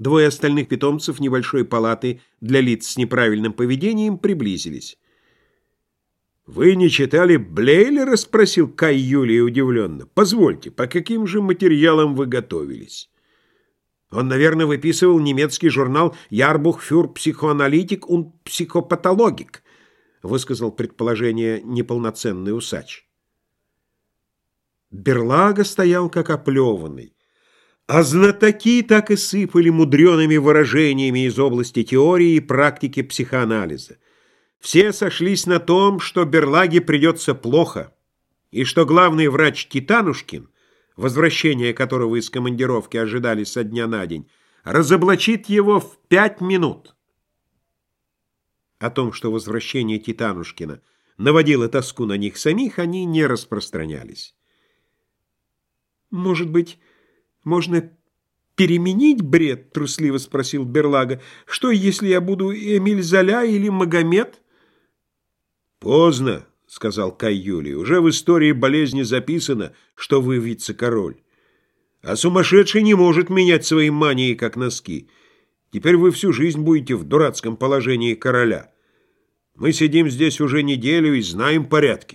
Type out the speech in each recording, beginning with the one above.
Двое остальных питомцев небольшой палаты для лиц с неправильным поведением приблизились. «Вы не читали Блейлера?» — спросил Кай Юлий удивленно. «Позвольте, по каким же материалам вы готовились?» «Он, наверное, выписывал немецкий журнал «Ярбух фюр психоаналитик und психопатологик», — высказал предположение неполноценный усач. Берлага стоял как оплеванный, а знатоки так и сыпали мудреными выражениями из области теории и практики психоанализа. Все сошлись на том, что Берлаге придется плохо, и что главный врач Титанушкин, возвращение которого из командировки ожидали со дня на день, разоблачит его в 5 минут. О том, что возвращение Титанушкина наводило тоску на них самих, они не распространялись. «Может быть, можно переменить бред?» — трусливо спросил Берлага. «Что, если я буду Эмиль Золя или Магомед?» «Поздно», — сказал Кай Юлий. «Уже в истории болезни записано, что вы вице-король. А сумасшедший не может менять свои мании, как носки. Теперь вы всю жизнь будете в дурацком положении короля. Мы сидим здесь уже неделю и знаем порядки».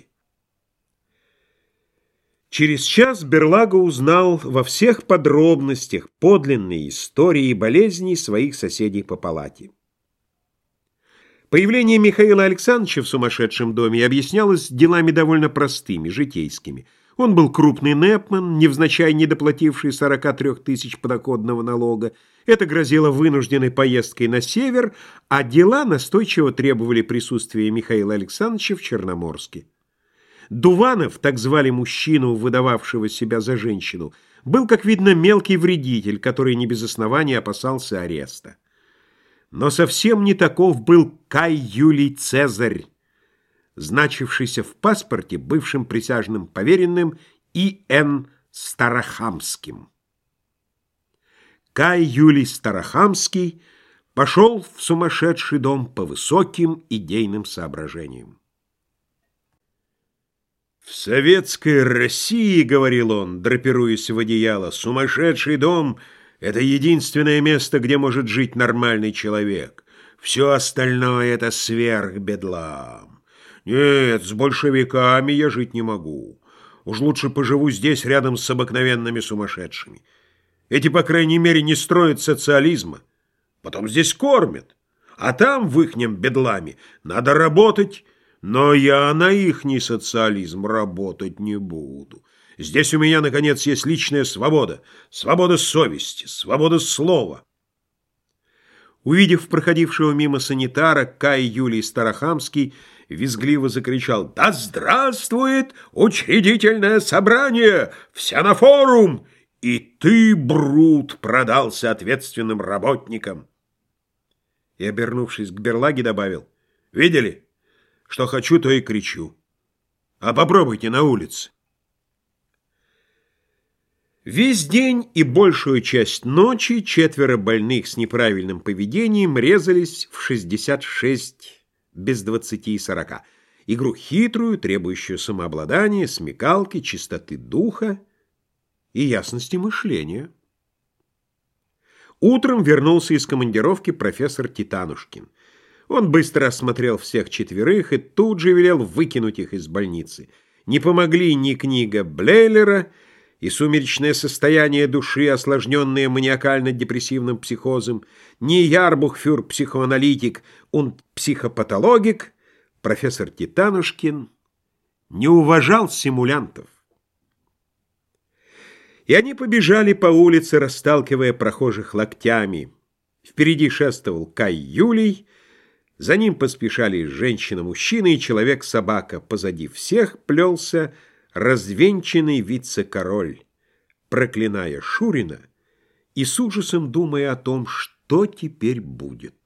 Через час Берлага узнал во всех подробностях подлинные истории болезней своих соседей по палате. Появление Михаила Александровича в сумасшедшем доме объяснялось делами довольно простыми, житейскими. Он был крупный нэпман, невзначай недоплативший 43 тысяч подоходного налога. Это грозило вынужденной поездкой на север, а дела настойчиво требовали присутствия Михаила Александровича в Черноморске. Дуванов, так звали мужчину, выдававшего себя за женщину, был, как видно, мелкий вредитель, который не без основания опасался ареста. Но совсем не таков был Кай Юлий Цезарь, значившийся в паспорте бывшим присяжным поверенным И.Н. Старохамским. Кай Юлий Старохамский пошел в сумасшедший дом по высоким идейным соображениям. «В советской России, — говорил он, драпируясь в одеяло, — сумасшедший дом — это единственное место, где может жить нормальный человек. Все остальное — это сверхбедлам. Нет, с большевиками я жить не могу. Уж лучше поживу здесь, рядом с обыкновенными сумасшедшими. Эти, по крайней мере, не строят социализма. Потом здесь кормят. А там, в ихнем бедламе, надо работать. Но я на ихний социализм работать не буду. Здесь у меня, наконец, есть личная свобода, свобода совести, свобода слова». Увидев проходившего мимо санитара, Кай Юлий Старохамский визгливо закричал: «Да здравствует учредительное собрание! Все на форум! И ты, Брут, продался ответственным работникам!» И, обернувшись к Берлаге, добавил: «Видели? Что хочу, то и кричу. А попробуйте на улице». Весь день и большую часть ночи 4 больных с неправильным поведением резались в 66 без 20 и 40. Игру хитрую, требующую самообладания, смекалки, чистоты духа и ясности мышления. Утром вернулся из командировки профессор Титанушкин. Он быстро осмотрел всех 4 и тут же велел выкинуть их из больницы. Не помогли ни книга Блейлера и сумеречное состояние души, осложненное маниакально-депрессивным психозом, ни Ярбух фюр психоаналитик und психопатологик. Профессор Титанушкин не уважал симулянтов. И они побежали по улице, расталкивая прохожих локтями. Впереди шествовал Кай Юлий, за ним поспешали женщина-мужчина и человек-собака. Позади всех плелся развенчанный вице-король, проклиная Шурина и с ужасом думая о том, что теперь будет.